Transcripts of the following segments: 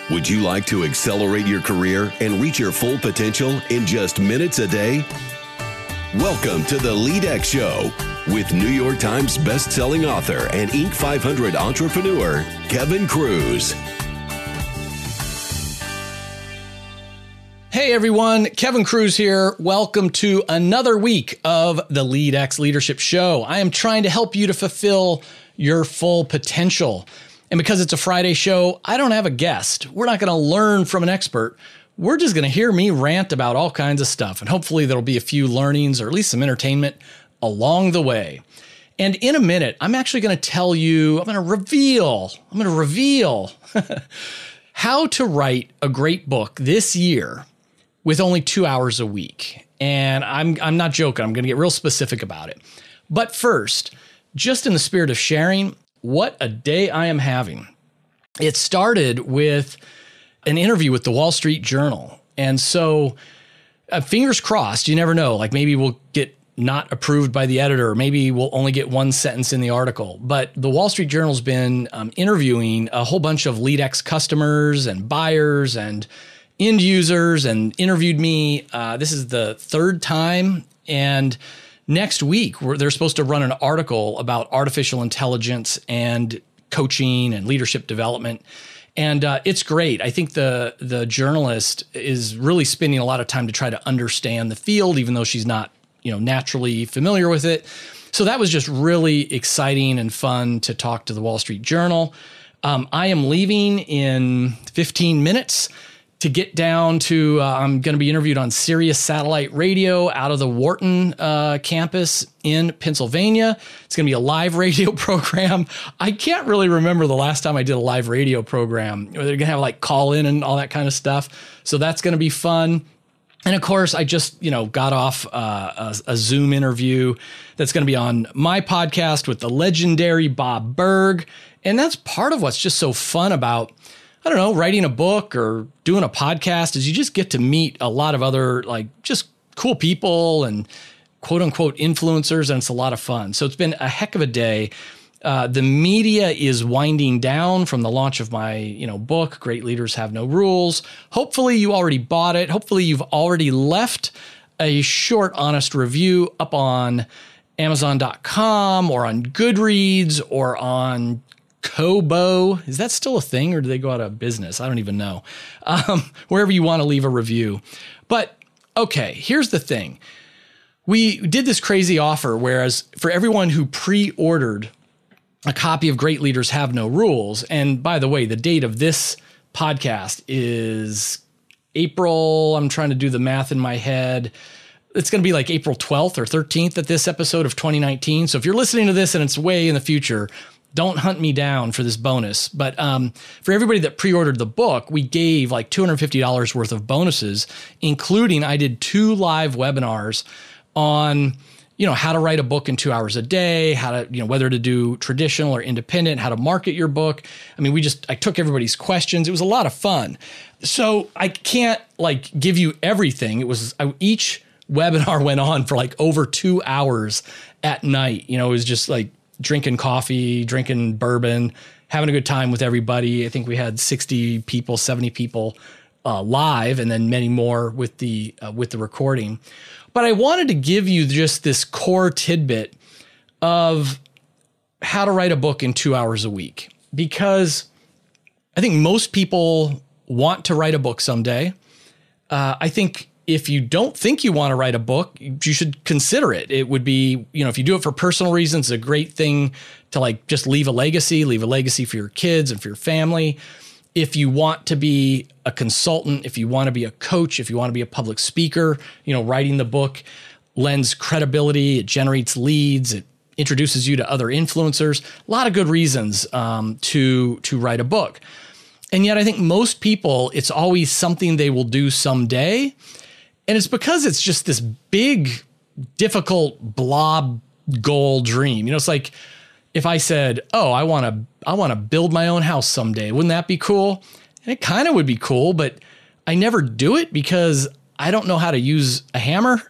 Would you like to accelerate your career and reach your full potential in just minutes a day? Welcome to the LeadX Show with New York Times best-selling author and Inc. 500 entrepreneur, Kevin Kruse. Hey everyone, Kevin Kruse here. Welcome to another week of the LeadX Leadership Show. I am trying to help you to fulfill your full potential. And because it's a Friday show, I don't have a guest. We're not going to learn from an expert. We're just going to hear me rant about all kinds of stuff. And hopefully there'll be a few learnings or at least some entertainment along the way. And in a minute, I'm actually going to tell you, I'm going to reveal how to write a great book this year with only 2 hours a week. And I'm not joking. I'm going to get real specific about it. But first, just in the spirit of sharing, what a day I am having. It started with an interview with the Wall Street Journal. And so fingers crossed, you never know, like maybe we'll get not approved by the editor, or maybe we'll only get one sentence in the article. But the Wall Street Journal's been interviewing a whole bunch of LeadX customers and buyers and end users and interviewed me. This is the third time. And next week, they're supposed to run an article about artificial intelligence and coaching and leadership development. And it's great. I think the journalist is really spending a lot of time to try to understand the field, even though she's not, naturally familiar with it. So that was just really exciting and fun to talk to the Wall Street Journal. I am leaving in 15 minutes to get down to, I'm going to be interviewed on Sirius Satellite Radio out of the Wharton campus in Pennsylvania. It's going to be a live radio program. I can't really remember the last time I did a live radio program. They're going to have like call in and all that kind of stuff. So that's going to be fun. And of course, I just, got off a Zoom interview that's going to be on my podcast with the legendary Bob Burg. And that's part of what's just so fun about, writing a book or doing a podcast is you just get to meet a lot of other just cool people and quote unquote influencers. And it's a lot of fun. So it's been a heck of a day. The media is winding down from the launch of my, book, Great Leaders Have No Rules. Hopefully you already bought it. Hopefully you've already left a short, honest review up on Amazon.com or on Goodreads or on Kobo. Is that still a thing or do they go out of business? I don't even know. Wherever you want to leave a review. But okay, here's the thing. We did this crazy offer, whereas for everyone who pre-ordered a copy of Great Leaders Have No Rules, and by the way, the date of this podcast is April, I'm trying to do the math in my head. It's going to be like April 12th or 13th at this episode of 2019. So if you're listening to this and it's way in the future, don't hunt me down for this bonus. But for everybody that pre-ordered the book, we gave like $250 worth of bonuses, including I did 2 live webinars on, how to write a book in 2 hours a day, how to, whether to do traditional or independent, how to market your book. I mean, I took everybody's questions. It was a lot of fun. So I can't give you everything. It was each webinar went on for over 2 hours at night. It was just drinking coffee, drinking bourbon, having a good time with everybody. I think we had 60 people, 70 people live, and then many more with the recording. But I wanted to give you just this core tidbit of how to write a book in 2 hours a week, because I think most people want to write a book someday. I think if you don't think you want to write a book, you should consider it. It would be, if you do it for personal reasons, it's a great thing to just leave a legacy for your kids and for your family. If you want to be a consultant, if you want to be a coach, if you want to be a public speaker, writing the book lends credibility, it generates leads, it introduces you to other influencers. A lot of good reasons to write a book. And yet I think most people, it's always something they will do someday. And it's because it's just this big, difficult blob goal dream. It's like if I said, oh, I want to build my own house someday. Wouldn't that be cool? And it kind of would be cool, but I never do it because I don't know how to use a hammer.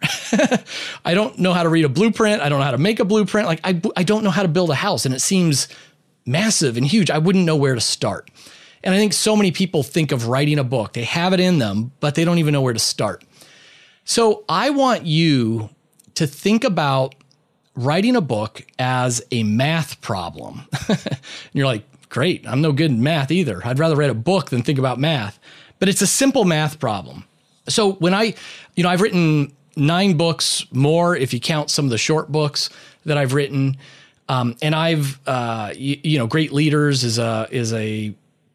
I don't know how to read a blueprint. I don't know how to make a blueprint. I don't know how to build a house. And it seems massive and huge. I wouldn't know where to start. And I think so many people think of writing a book. They have it in them, but they don't even know where to start. So I want you to think about writing a book as a math problem. And you're like, great, I'm no good in math either. I'd rather write a book than think about math. But it's a simple math problem. So when I've written 9 books more, if you count some of the short books that I've written. And I've, Great Leaders is a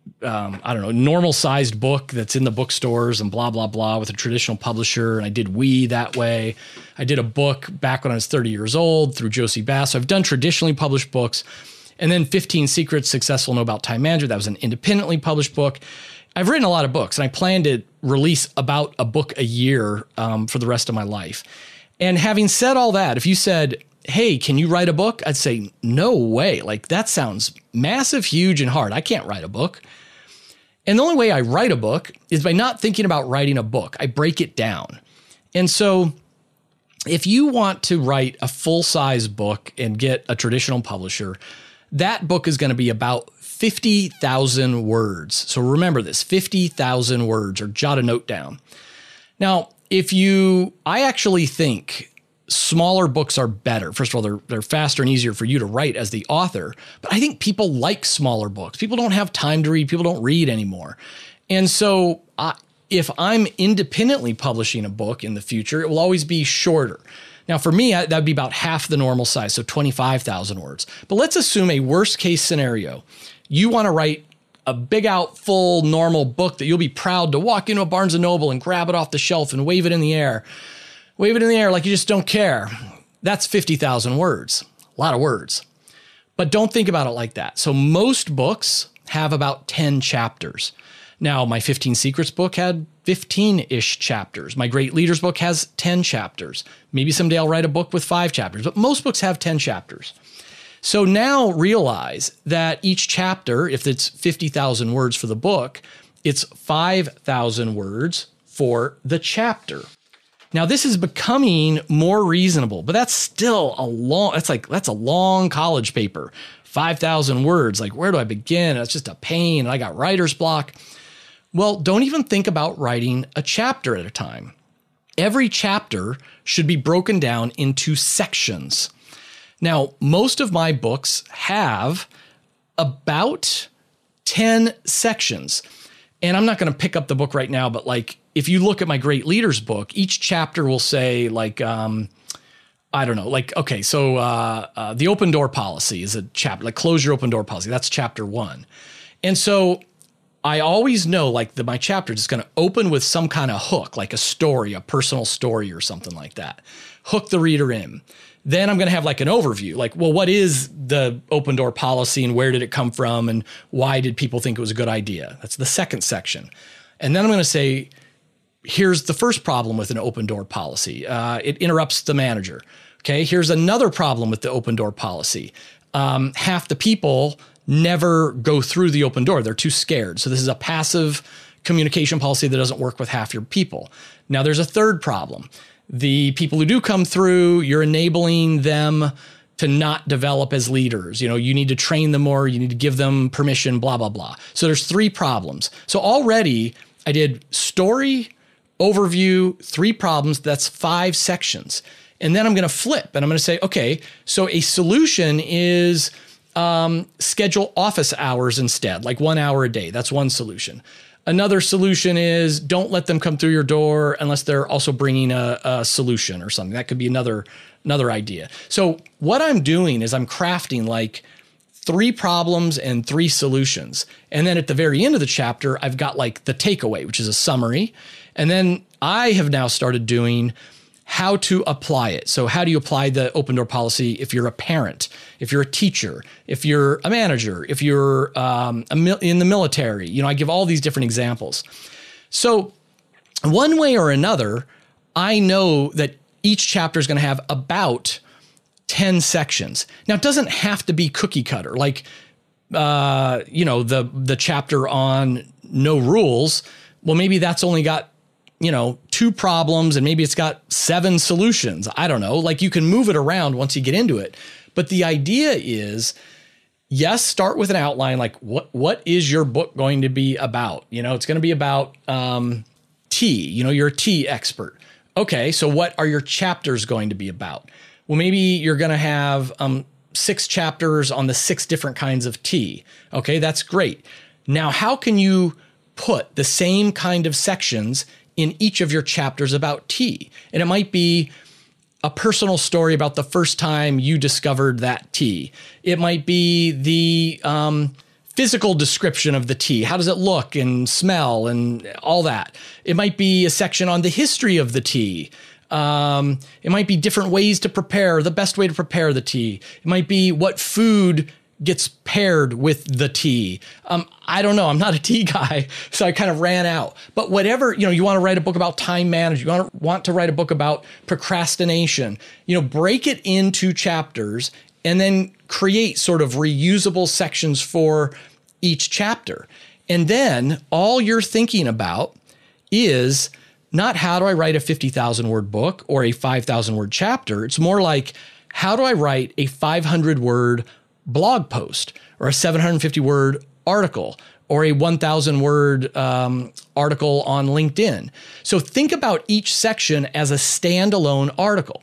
normal sized book that's in the bookstores and blah, blah, blah with a traditional publisher. And I did We that way. I did a book back when I was 30 years old through Josie Bass. So I've done traditionally published books. And then 15 Secrets Successful Know About Time Management. That was an independently published book. I've written a lot of books, and I plan to release about a book a year for the rest of my life. And having said all that, if you said, hey, can you write a book? I'd say, no way. Like, that sounds massive, huge, and hard. I can't write a book. And the only way I write a book is by not thinking about writing a book. I break it down. And so if you want to write a full-size book and get a traditional publisher, that book is going to be about 50,000 words. So remember this, 50,000 words, or jot a note down. Now, I actually think smaller books are better. First of all, they're faster and easier for you to write as the author, but I think people like smaller books. People don't have time to read. People don't read anymore. And so if I'm independently publishing a book in the future, it will always be shorter. Now, for me, that would be about half the normal size, so 25,000 words. But let's assume a worst case scenario. You want to write a big out, full, normal book that you'll be proud to walk into a Barnes & Noble and grab it off the shelf and wave it in the air. Wave it in the air like you just don't care. That's 50,000 words. A lot of words. But don't think about it like that. So most books have about 10 chapters. Now, my 15 Secrets book had 15-ish chapters. My Great Leaders book has 10 chapters. Maybe someday I'll write a book with 5 chapters, but most books have 10 chapters. So now realize that each chapter, if it's 50,000 words for the book, it's 5,000 words for the chapter. Now, this is becoming more reasonable, but that's still that's a long college paper. 5,000 words. Like, where do I begin? That's just a pain. I got writer's block. Well, don't even think about writing a chapter at a time. Every chapter should be broken down into sections. Now, most of my books have about 10 sections. And I'm not going to pick up the book right now, but like, if you look at my Great Leaders book, each chapter will say like, the open door policy is a chapter, like close your open door policy. That's chapter 1. And so I always know like my chapter is going to open with some kind of hook, like a story, a personal story or something like that. Hook the reader in. Then I'm going to have like an overview, like, well, what is the open door policy and where did it come from and why did people think it was a good idea? That's the second section. And then I'm going to say, here's the first problem with an open door policy. It interrupts the manager. Okay, here's another problem with the open door policy. Half the people never go through the open door. They're too scared. So this is a passive communication policy that doesn't work with half your people. Now there's a third problem. The people who do come through, you're enabling them to not develop as leaders. You know, you need to train them more. You need to give them permission, blah, blah, blah. So there's 3 problems. So already I did story, overview, 3 problems. That's 5 sections. And then I'm going to flip and I'm going to say, okay, so a solution is schedule office hours instead, like 1 hour a day. That's one solution. Another solution is don't let them come through your door unless they're also bringing a solution or something. That could be another idea. So what I'm doing is I'm crafting like 3 problems and 3 solutions. And then at the very end of the chapter, I've got like the takeaway, which is a summary. And then I have now started doing how to apply it. So how do you apply the open door policy if you're a parent, if you're a teacher, if you're a manager, if you're in the military? You know, I give all these different examples. So one way or another, I know that each chapter is going to have about 10 sections. Now, it doesn't have to be cookie cutter, like, the chapter on no rules. Well, maybe that's only got 2 problems and maybe it's got 7 solutions. I don't know. Like, you can move it around once you get into it. But the idea is yes, start with an outline. Like what is your book going to be about? It's going to be about tea. You're a tea expert. Okay, so what are your chapters going to be about? Well, maybe you're going to have 6 chapters on the 6 different kinds of tea. Okay, that's great. Now, how can you put the same kind of sections in each of your chapters about tea? And it might be a personal story about the first time you discovered that tea. It might be the physical description of the tea. How does it look and smell and all that? It might be a section on the history of the tea. It might be different ways to prepare, the best way to prepare the tea. It might be what food gets paired with the tea. I don't know. I'm not a tea guy, so I kind of ran out. But whatever, you want to write a book about time management, you want to write a book about procrastination, break it into chapters and then create sort of reusable sections for each chapter. And then all you're thinking about is not how do I write a 50,000 word book or a 5,000 word chapter. It's more like, how do I write a 500 word blog post or a 750 word article or a 1,000 word article on LinkedIn? So think about each section as a standalone article.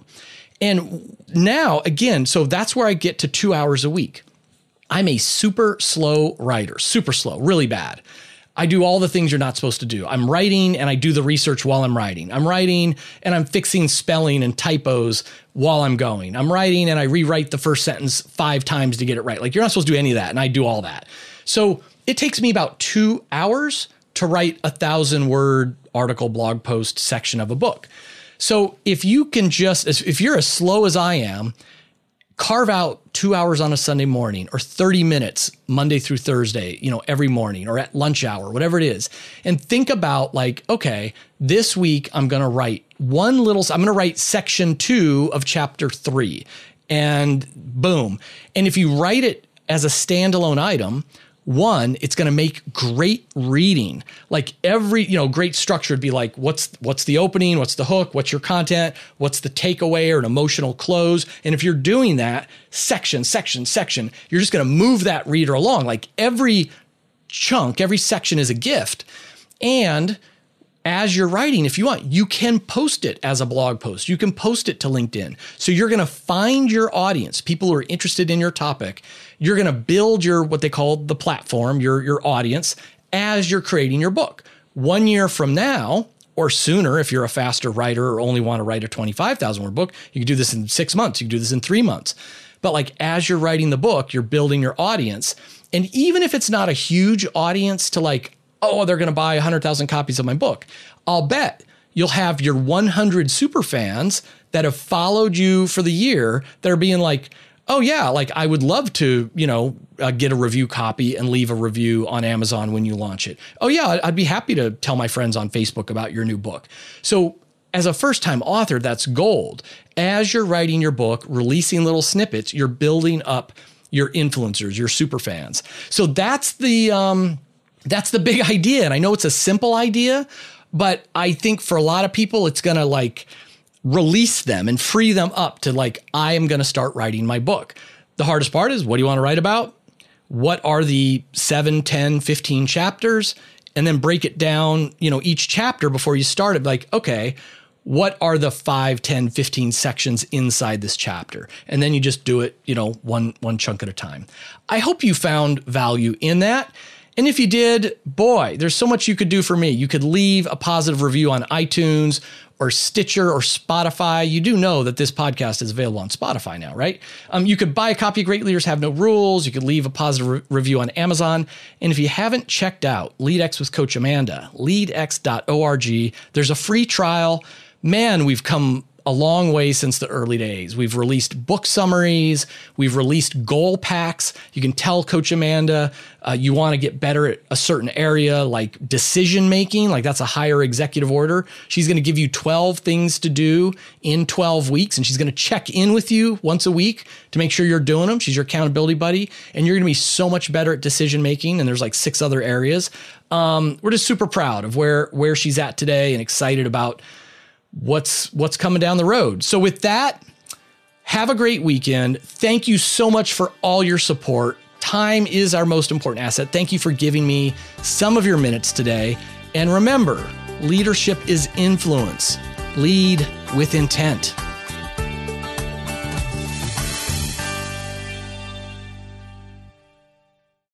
And now, again, so that's where I get to 2 hours a week. I'm a super slow writer, super slow, really bad. I do all the things you're not supposed to do. I'm writing and I do the research while I'm writing. I'm writing and I'm fixing spelling and typos while I'm going. I'm writing and I rewrite the first sentence 5 times to get it right. Like, you're not supposed to do any of that. And I do all that. So it takes me about 2 hours to write a 1,000 word article, blog post section of a book. So if you can if you're as slow as I am, carve out 2 hours on a Sunday morning or 30 minutes Monday through Thursday, every morning or at lunch hour, whatever it is. And think about like, okay, this week I'm going to write I'm going to write section 2 of chapter 3 and boom. And if you write it as a standalone item, one, it's going to make great reading. Like every, great structure would be like, what's the opening? What's the hook? What's your content? What's the takeaway or an emotional close? And if you're doing that section, you're just going to move that reader along. Like every chunk, every section is a gift. And as you're writing, if you want, you can post it as a blog post. You can post it to LinkedIn. So you're going to find your audience, people who are interested in your topic. You're going to build what they call the platform, your audience, as you're creating your book. 1 year from now, or sooner, if you're a faster writer or only want to write a 25,000 word book, you can do this in 6 months. You can do this in 3 months. But like as you're writing the book, you're building your audience. And even if it's not a huge audience to like, oh, they're going to buy 100,000 copies of my book, I'll bet you'll have your 100 super fans that have followed you for the year that are being like, oh yeah, like I would love to, get a review copy and leave a review on Amazon when you launch it. Oh yeah, I'd be happy to tell my friends on Facebook about your new book. So as a first-time author, that's gold. As you're writing your book, releasing little snippets, you're building up your influencers, your super fans. So that's the big idea. And I know it's a simple idea, but I think for a lot of people, it's going to like release them and free them up to like, I am going to start writing my book. The hardest part is, what do you want to write about? What are the 7, 10, 15 chapters? And then break it down, each chapter before you start it. Like, okay, what are the 5, 10, 15 sections inside this chapter? And then you just do it, one chunk at a time. I hope you found value in that. And if you did, boy, there's so much you could do for me. You could leave a positive review on iTunes or Stitcher or Spotify. You do know that this podcast is available on Spotify now, right? You could buy a copy of Great Leaders Have No Rules. You could leave a positive review on Amazon. And if you haven't checked out LeadX with Coach Amanda, leadx.org, there's a free trial. Man, we've come a long way since the early days. We've released book summaries. We've released goal packs. You can tell Coach Amanda you want to get better at a certain area like decision making, like that's a higher executive order. She's going to give you 12 things to do in 12 weeks, and she's going to check in with you once a week to make sure you're doing them. She's your accountability buddy, and you're going to be so much better at decision making. And there's like 6 other areas. We're just super proud of where she's at today and excited about what's coming down the road. So with that, have a great weekend. Thank you so much for all your support. Time is our most important asset. Thank you for giving me some of your minutes today. And remember, leadership is influence. Lead with intent.